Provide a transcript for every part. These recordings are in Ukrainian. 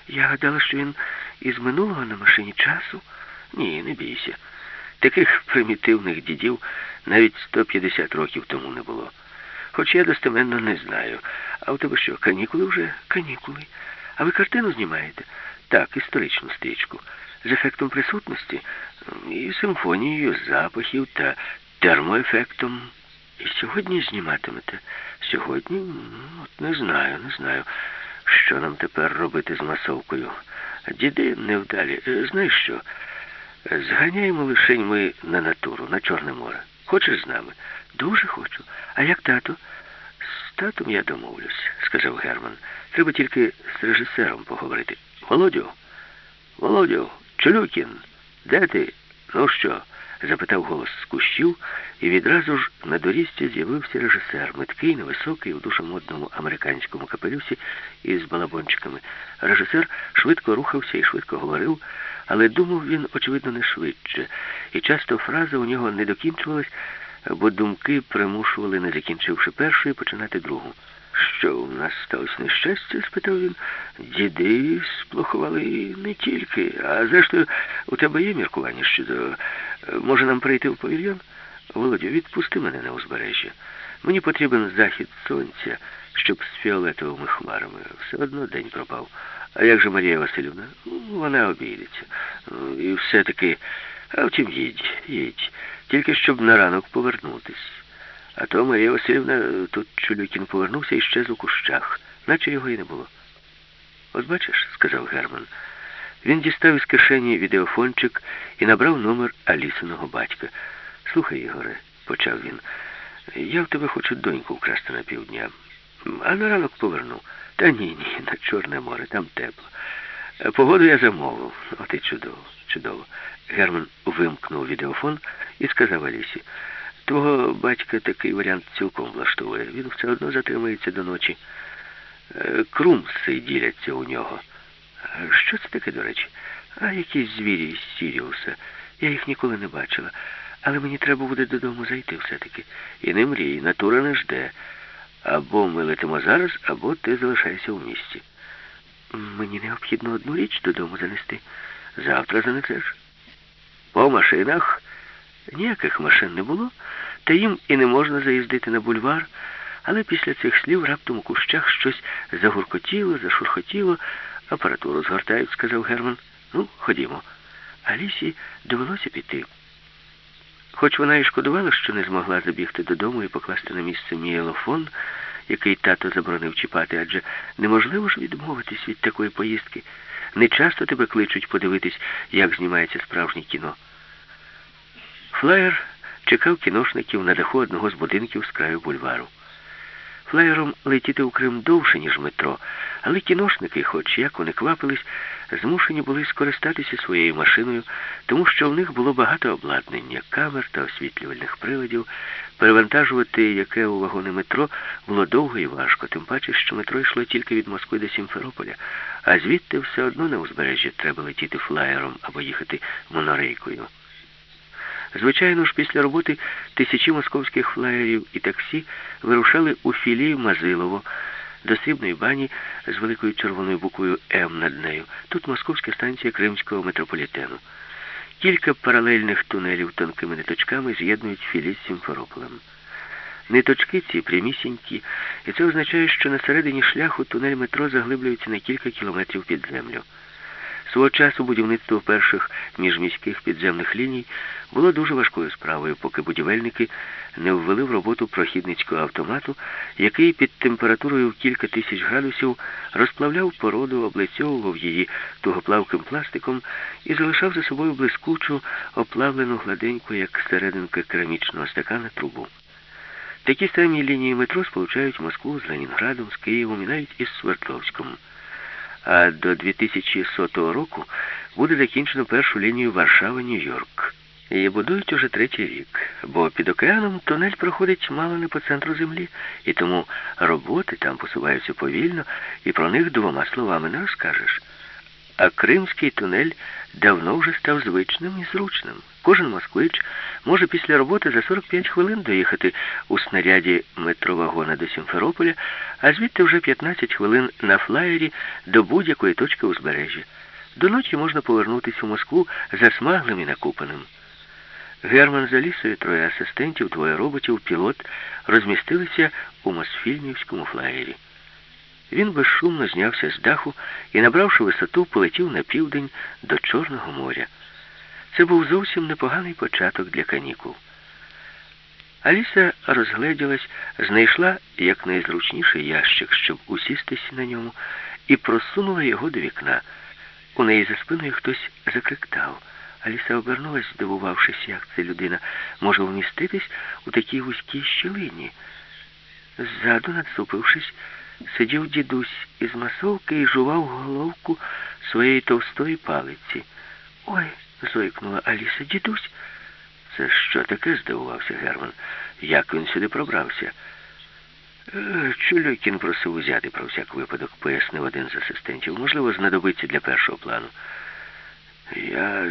Я гадала, що він із минулого на машині часу. Ні, не бійся. Таких примітивних дідів навіть 150 років тому не було. Хоч я достеменно не знаю. А у тебе що, канікули вже? Канікули. А ви картину знімаєте? Так, історичну стрічку. З ефектом присутності і симфонією запахів та термоефектом. І сьогодні зніматимете? Сьогодні? От не знаю. Що нам тепер робити з масовкою? Діди невдалі. Знаєш що? Зганяємо лишень ми на натуру, на Чорне море. Хочеш з нами? Дуже хочу. А як тато? З татом я домовлюсь, сказав Герман. Треба тільки з режисером поговорити. Володю, Чулюкін, де ти? Ну що? Запитав голос з кущів, і відразу ж на доріжці з'явився режисер, миткий, невисокий, у дуже модному американському капелюсі із балабончиками. Режисер швидко рухався і швидко говорив, але думав він, очевидно, не швидше, і часто фраза у нього не докінчувалась, бо думки примушували, не закінчивши першої, починати другу. «Що, у нас сталося нещастя?» – спитав він. «Діди сплохували не тільки. А зрештою, у тебе є міркування щодо... Може нам прийти в павільйон? Володю, відпусти мене на узбережжя. Мені потрібен захід сонця, щоб з фіолетовими хмарами. Все одно день пропав. А як же Марія Василівна? Вона обійдеться. І все-таки... А втім, їдь. Тільки щоб на ранок повернутись. А то Марія Василівна, тут Чулюкін повернувся і щез у кущах, наче його і не було. «От бачиш», — сказав Герман. Він дістав із кишені відеофончик і набрав номер Алісиного батька. «Слухай, Ігоре», — почав він, — «я в тебе хочу доньку вкрасти на півдня, а на ранок поверну». «Та ні, на Чорне море, там тепло. Погоду я замовив». «От і чудово». Герман вимкнув відеофон і сказав Алісі: «Твого батька такий варіант цілком влаштовує. Він все одно затримається до ночі. Крумси діляться у нього». «Що це таке, до речі?» «А якісь звірі із Сіріуса. Я їх ніколи не бачила. Але мені треба буде додому зайти все-таки. І не мрій, натура не жде. Або ми летимо зараз, або ти залишаєшся у місті». «Мені необхідно одну річ додому занести». «Завтра занесеш». «По машинах?» Ніяких машин не було, та їм і не можна заїздити на бульвар, але після цих слів раптом у кущах щось загуркотіло, зашурхотіло. «Апаратуру згортають», — сказав Герман. «Ну, ходімо». Алісі довелося піти. Хоч вона і шкодувала, що не змогла забігти додому і покласти на місце мієлофон, який тато заборонив чіпати, адже неможливо ж відмовитись від такої поїздки. Не часто тебе кличуть подивитись, як знімається справжнє кіно. Флаєр чекав кіношників на даху одного з будинків з краю бульвару. Флаєром летіти у Крим довше, ніж метро, але кіношники, хоч як вони квапились, змушені були скористатися своєю машиною, тому що в них було багато обладнання, камер та освітлювальних приладів, перевантажувати яке у вагони метро було довго і важко, тим паче, що метро йшло тільки від Москви до Сімферополя, а звідти все одно на узбережжя треба летіти флаєром або їхати монорейкою. Звичайно ж, після роботи тисячі московських флаєрів і таксі вирушали у філію Мазилово, до Срібної бані з великою червоною буквою «М» над нею. Тут московська станція Кримського метрополітену. Кілька паралельних тунелів тонкими ниточками з'єднують філії з Сімферополем. Ниточки ці прямісінькі, і це означає, що на середині шляху тунель метро заглиблюється на кілька кілометрів під землю. Свого часу будівництво перших міжміських підземних ліній було дуже важкою справою, поки будівельники не ввели в роботу прохідницького автомату, який під температурою в кілька тисяч градусів розплавляв породу, облицьовував її тугоплавким пластиком і залишав за собою блискучу, оплавлену гладеньку, як серединка керамічного стакана, трубу. Такі самі лінії метро сполучають Москву з Ленінградом, з Києвом і навіть із Свердловськом. А до 2100 року буде закінчено першу лінію Варшава-Нью-Йорк. Її будують уже третій рік, бо під океаном тунель проходить мало не по центру землі, і тому роботи там посуваються повільно, і про них двома словами не розкажеш. А Кримський тунель давно вже став звичним і зручним. Кожен москвич може після роботи за 45 хвилин доїхати у снаряді метровагона до Сімферополя, а звідти вже 15 хвилин на флаєрі до будь-якої точки узбережжя. До ночі можна повернутися у Москву засмаглим і накупаним. Герман з Алісою, троє асистентів, двоє роботів, пілот розмістилися у Мосфільмівському флаєрі. Він безшумно знявся з даху і, набравши висоту, полетів на південь до Чорного моря. Це був зовсім непоганий початок для канікул. Аліса розгледілась, знайшла якнайзручніший ящик, щоб усістись на ньому, і просунула його до вікна. У неї за спиною хтось закриктав. Аліса обернулась, здивувавшись, як ця людина може вміститись у такій вузькій щілині. Ззаду, насупившись, сидів дідусь із масовки і жував головку своєї товстої палиці. «Ой!» — зойкнула Аліса. «Дідусь!» «Це що таке?» — здивувався Герман. «Як він сюди пробрався?» «Чулюкін просив узяти про всяк випадок», — пояснив один з асистентів. «Можливо, знадобиться для першого плану». «Я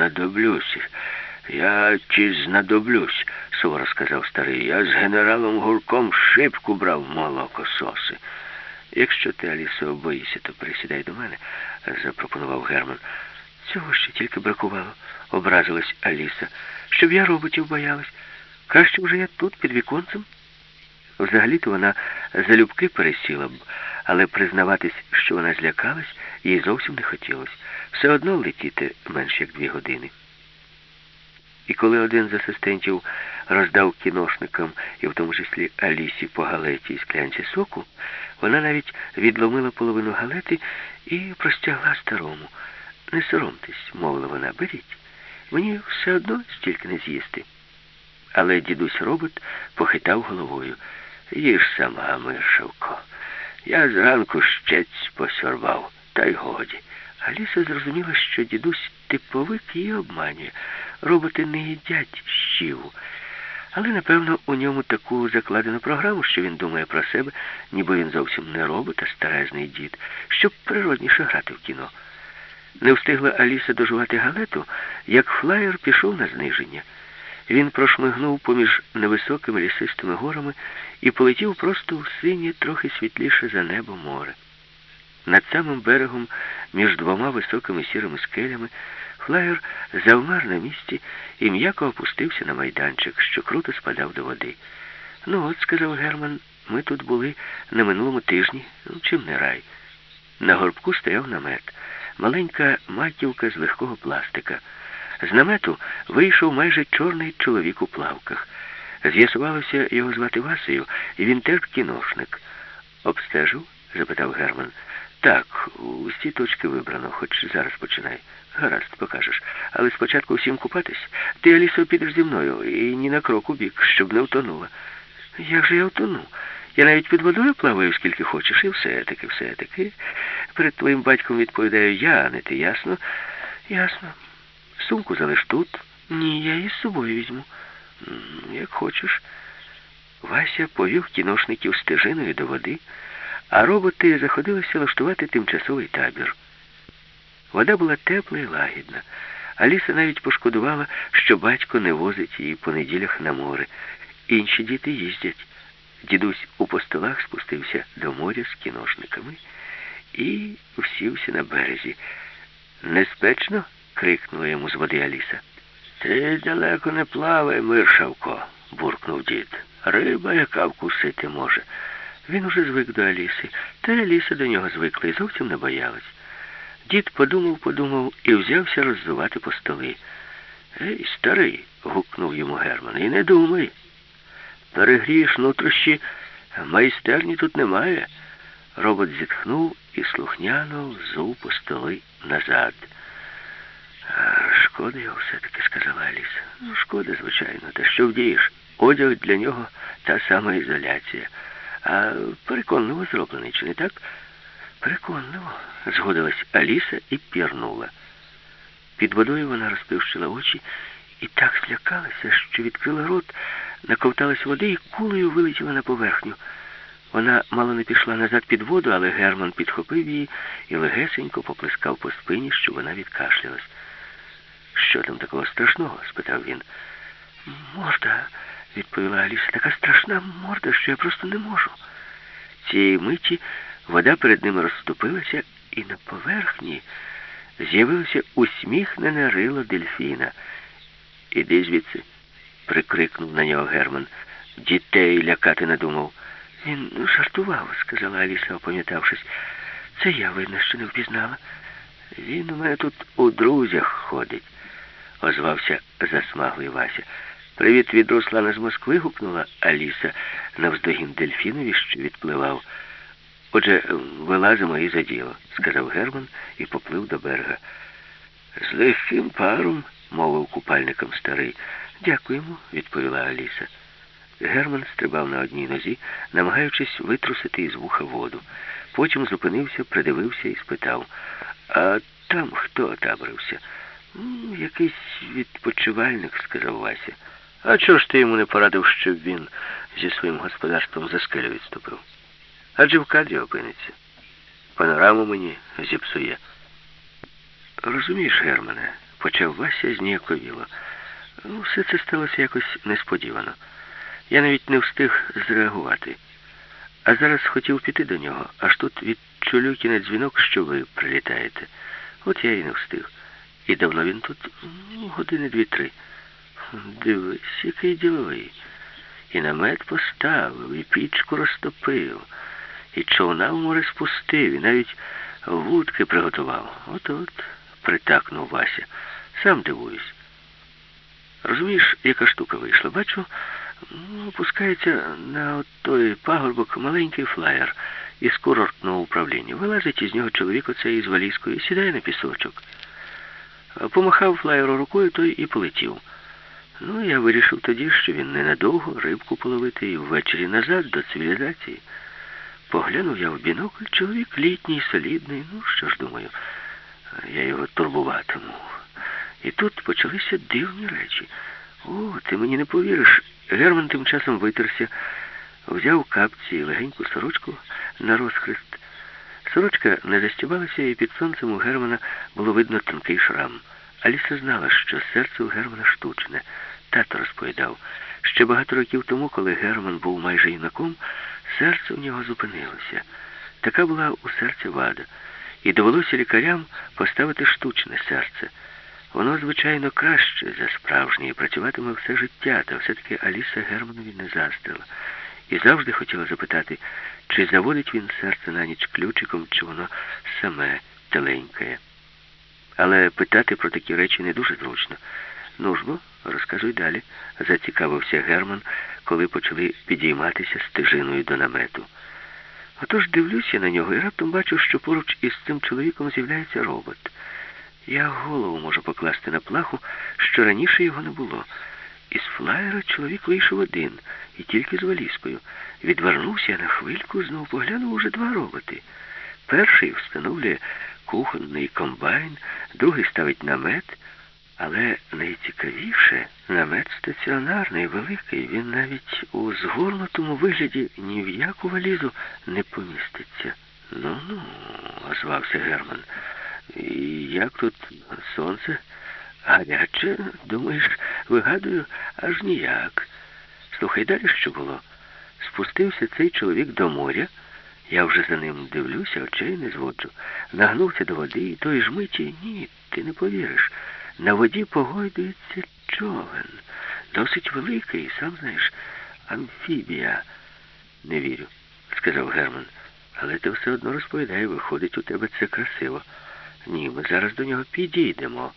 ті знадоблюсь», — суворо сказав старий. «Я з генералом Гурком шибку брав молокососи». «Якщо ти, Алісо, боїшся, то присідай до мене», — запропонував Герман. «Цього ще тільки бракувало», — образилась Аліса. «Щоб я роботів боялась. Краще вже я тут, під віконцем». Взагалі-то вона залюбки пересіла б, але признаватись, що вона злякалась, їй зовсім не хотілося. Все одно летіти менш як 2 години. І коли один з асистентів роздав кіношникам, і в тому числі Алісі, по галеті і склянці соку, вона навіть відломила половину галети і простягла старому. «Не соромтесь», — мовила вона, — «беріть. Мені все одно стільки не з'їсти». Але дідусь-робот похитав головою. «Їж сама, Миршавко. Я зранку щець посорвав, та й годі». Аліса зрозуміла, що дідусь типовик її обманює. Роботи не їдять щіву. Але, напевно, у ньому таку закладену програму, що він думає про себе, ніби він зовсім не робот, а старезний дід, щоб природніше грати в кіно. Не встигла Аліса дожувати галету, як флаєр пішов на зниження. Він прошмигнув поміж невисокими лісистими горами і полетів просто в синє, трохи світліше за небо море. Над самим берегом, між 2 високими сірими скелями, флаєр завмер на місці і м'яко опустився на майданчик, що круто спадав до води. «Ну от», — сказав Герман, — «ми тут були на минулому тижні, чим не рай». На горбку стояв намет, маленька маківка з легкого пластика. З намету вийшов майже чорний чоловік у плавках. З'ясувалося, його звати Васею, і він теж кіношник. «Обстежив?» — запитав Герман. «Так, усі точки вибрано, хоч зараз починай». «Гаразд, покажеш. Але спочатку всім купатись. Ти, Алісо, підеш зі мною і ні на крок у бік, щоб не втонула». «Як же я втону? Я навіть під водою плаваю, скільки хочеш, і все-таки. Перед твоїм батьком відповідаю я, а не ти, ясно?» «Ясно. Сумку залиш тут». «Ні, я її з собою візьму». «Як хочеш». Вася повів кіношників стежиною до води, а роботи заходилися влаштувати тимчасовий табір. Вода була тепла і лагідна. Аліса навіть пошкодувала, що батько не возить її по неділях на море. Інші діти їздять. Дідусь у постолах спустився до моря з кіношниками і всівся на березі. «Неспечно?» — крикнула йому з води Аліса. «Ти далеко не плавай, Миршавко», — буркнув дід. «Риба, яка вкусити може». Він уже звик до Аліси, та Аліса до нього звикла і зовсім не боялась. Дід подумав і взявся роззувати по столи. «Ей, старий!» — гукнув йому Герман. «І не думай! Перегрієш нутрощі, майстерні тут немає». Робот зітхнув і слухняно взув по столи назад. «Шкода його все-таки», — сказала Аліса. «Шкода, звичайно. Та що вдієш? Одяг для нього та сама ізоляція. А переконливо зроблений, чи не так?» «Переконливо», — згодилась Аліса і пірнула. Під водою вона розплющила очі і так злякалася, що відкрила рот, наковталась води і кулею вилетіла на поверхню. Вона мало не пішла назад під воду, але Герман підхопив її і легесенько поплескав по спині, щоб вона відкашлялась. Що там такого страшного? Спитав він. Морда, відповіла Аліса, така страшна морда, що я просто не можу. Цієї миті вода перед ними розступилася, і на поверхні з'явилося усміхнене рило дельфіна. «Іди звідси», — прикрикнув на нього Герман. «Дітей лякати надумав». «Він жартував», — сказала Аліса, опам'ятавшись. «Це я, видно, що не впізнала». «Він у мене тут у друзях ходить», — озвався засмаглий Вася. «Привіт від Руслана з Москви», — гукнула Аліса навздогін дельфінові, що відпливав. «Отже, вилазимо і за діло», — сказав Герман і поплив до берега. «З легким паром», — мовив купальником старий. «Дякуємо», — відповіла Аліса. Герман стрибав на одній нозі, намагаючись витрусити із вуха воду. Потім зупинився, придивився і спитав: «А там хто отаборився?» «Якийсь відпочивальник», — сказав Вася. «А чого ж ти йому не порадив, щоб він зі своїм господарством за скелю відступив? Адже в кадрі опиниться. Панораму мені зіпсує». «Розумієш, Германе», — почав Вася зніяковіло. «Все це сталося якось несподівано. Я навіть не встиг зреагувати. А зараз хотів піти до нього, аж тут відчулю на дзвінок, що ви прилітаєте. От я і не встиг. І давно він тут? Години 2-3. Дивись, який діловий. І намет поставив, і пічку розтопив, і човна в море спустив, і навіть вудки приготував. От-от, притакнув Вася. Сам дивуюсь. Розумієш, яка штука вийшла? Бачу, опускається на той пагорбок маленький флаєр із курортного управління. Вилазить із нього чоловік оцей із валізкою і сідає на пісочок. Помахав флаєру рукою, той і полетів. Я вирішив тоді, що він ненадовго рибку половити і ввечері назад до цивілізації. Поглянув я в бінокль, чоловік літній, солідний. Що ж, думаю, я його турбуватиму. І тут почалися дивні речі. Ти мені не повіриш. Герман тим часом витерся, взяв капці і легеньку сорочку на розхрест. Сорочка не застібалася, і під сонцем у Германа було видно тонкий шрам. Аліса знала, що серце у Германа штучне. Тато розповідав, ще багато років тому, коли Герман був майже юнаком, серце у нього зупинилося. Така була у серця вада. І довелося лікарям поставити штучне серце. Воно, звичайно, краще за справжнє і працюватиме все життя, та все-таки Аліса Германові не заздрила. І завжди хотіла запитати, чи заводить він серце на ніч ключиком, чи воно саме теленькає. Але питати про такі речі не дуже зручно. «Ну ж бо, розказуй далі», — зацікавився Герман, коли почали підійматися стежиною до намету. Отож дивлюся на нього і раптом бачу, що поруч із цим чоловіком з'являється робот. Я голову можу покласти на плаху, що раніше його не було. Із флаєра чоловік вийшов один, і тільки з валізкою. Відвернувся на хвильку, знов поглянув уже 2 роботи. Перший встановлює кухонний комбайн, другий ставить намет, але найцікавіше, намет стаціонарний, великий, він навіть у згорнутому вигляді ні в яку валізу не поміститься. «Ну», — озвався Герман. «І як тут сонце? Гаряче, думаєш, вигадую, аж ніяк. Слухай, далі що було? Спустився цей чоловік до моря, я вже за ним дивлюся, очей не зводжу. Нагнувся до води, і тої ж миті, ні, ти не повіриш, на воді погойдується човен. Досить великий, сам знаєш, амфібія». «Не вірю», — сказав Герман. «Але ти все одно розповідай, виходить, у тебе це красиво». «Ні, ми зараз до нього підійдемо.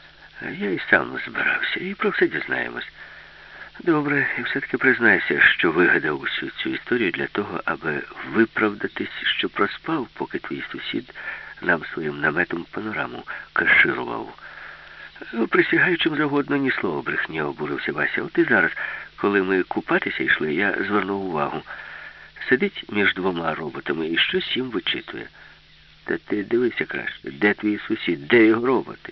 Я і сам збирався, і про все дізнаємось». «Добре, і все-таки признайся, що вигадав усю цю історію для того, аби виправдатись, що проспав, поки твій сусід нам своїм наметом панораму каширував». «Присягаю, чим завгодно, ні слова брехні», — обурився Вася. «От і зараз, коли ми купатися йшли, я звернув увагу. Сидить між 2 роботами і щось їм вичитує. Та ти дивися краще, де твій сусід, де його роботи?»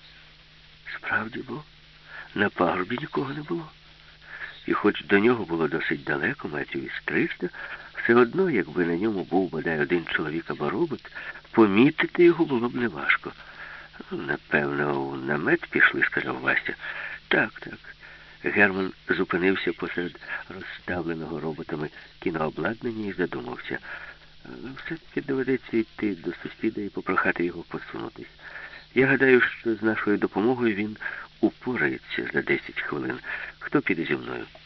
Справді було. На пагорбі нікого не було. І хоч до нього було досить далеко, метрів із 300, все одно, якби на ньому був бодай один чоловік або робот, помітити його було б неважко. Напевно, у намет пішли, сказав Вася. Так. Герман зупинився посеред розставленого роботами кінообладнання і задумався. Все-таки доведеться йти до сусіда і попрохати його посунутись. Я гадаю, що з нашою допомогою він упорається за 10 хвилин. Хто піде зі мною?